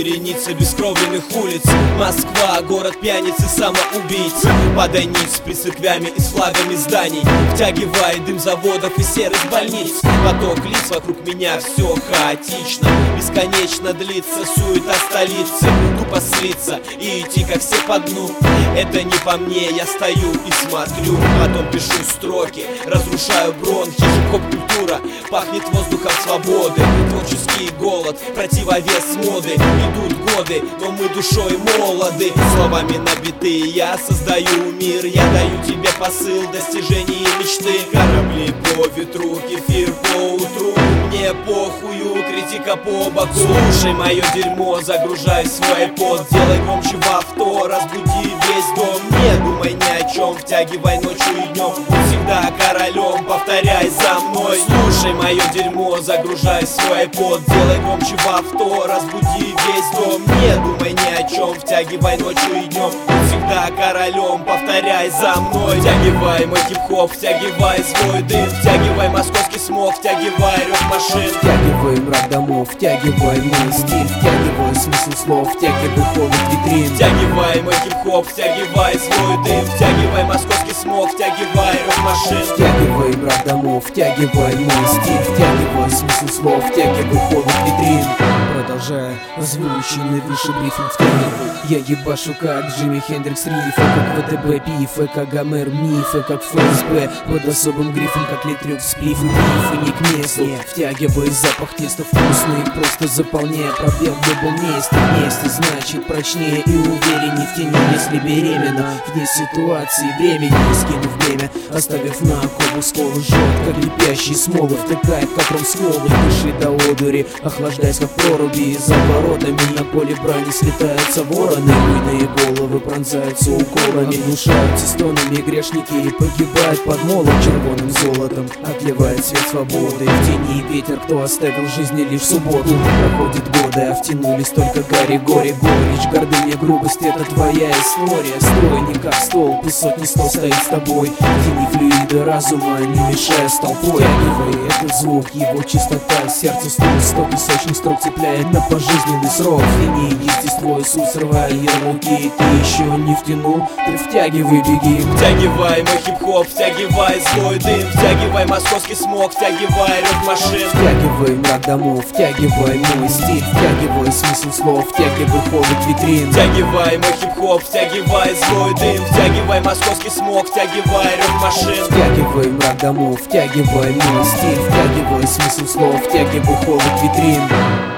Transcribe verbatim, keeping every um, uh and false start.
вереница бескровленных улиц. Москва, город пьяниц и самоубийц. Подай ниц при церквями и с флагами зданий, втягивая дым заводов и серость больниц. Поток лиц вокруг меня, все хаотично, бесконечно длится суета столицы. Тупо слиться и идти как все по дну. Это не по мне, я стою и смотрю. Потом пишу строки, разрушаю бронхи. Хип-хоп культура пахнет воздухом свободы. Творческий голод, противовес моды. Идут годы, но мы душой молоды. Словами набитые я создаю мир. Я даю тебе посыл достижений и мечты. Корабли по ветру, кефир по утру. Мне похую, критика по боку. Слушай мое дерьмо, загружай свой iPod. Делай громче в авто, разбуди весь дом. Не думай ни о чем, втягивай ночью и днем. Будь всегда королем, повторяй за мной. Слушай мое дерьмо, загружай свой iPod. Делай громче в авто, разбуди весь дом. Не думай ни о чем, втягивай ночью и днем. Будь всегда королем, повторяй за мной. Втягивай мой хип-хоп, втягивай свой дым. Втягивай московский смог, втягивай рёв машин. Втягивай мрак домов, втягивай мой стиль. Втягивай смысл слов, втягивай холод витрин. Втягивай мой хип-хоп, втягивай свой дым. Втягивай московский смог, втягивай рёв машин. Втягивай мрак домов, втягивай мой стиль. Втягивай смысл слов, втягивай холод витрин. Продолжая озвученный выше брифинг втягивай. Я ебашу как Джимми Хендрикс рифы, как ВТБ пифы, как Гомер мифы, как ФСБ под особым грифом, как Литрюк сплифы, пифы не к месту. Втягивай запах теста вкусный, просто заполняя пробел в любом месте. Вместе значит прочнее и увереннее в тени, если беременна. Вне ситуации времени, скинув время, оставив на колу сколы, жжет, как лепящие смолы, втыкает как ром-сколы. Дыши до одури, охлаждаясь как проруби. За воротами на поле брани слетаются вороны. Буйные головы пронзаются уколами, глушаются стонами грешники и погибают под молом. Червоным золотом отливает свет свободы. В тени ветер, кто оставил жизни лишь в субботу. Проходят годы, а втянулись только гарри, горе, горечь. Гордыня, грубость — это твоя история. Строй не как столб, и сотни сто стоит с тобой. В тени флюиды разума, не мешая с толпой. Втягивай этот звук, его чистота, сердце стук, сто песочных строк цепляет на пожизненный срок. В тени естество и суд, срывая ярлыки. Ты еще не втянул, ты втягивай, беги. Втягивай мой хип-хоп, втягивай злой дым. Втягивай московский смог, втягивай рёв машин. Втягивай мрак домов, втягивай мой стиль. Втягивай смысл слов, втягивай холод витрин. Втягивай мой хип-хоп, втягивай злой дым. Втягивай московский смог, втягивай рёв машин. Втягивай мрак домов, втягивай мой стиль. Втягивай смысл слов, втягивай холод витрин.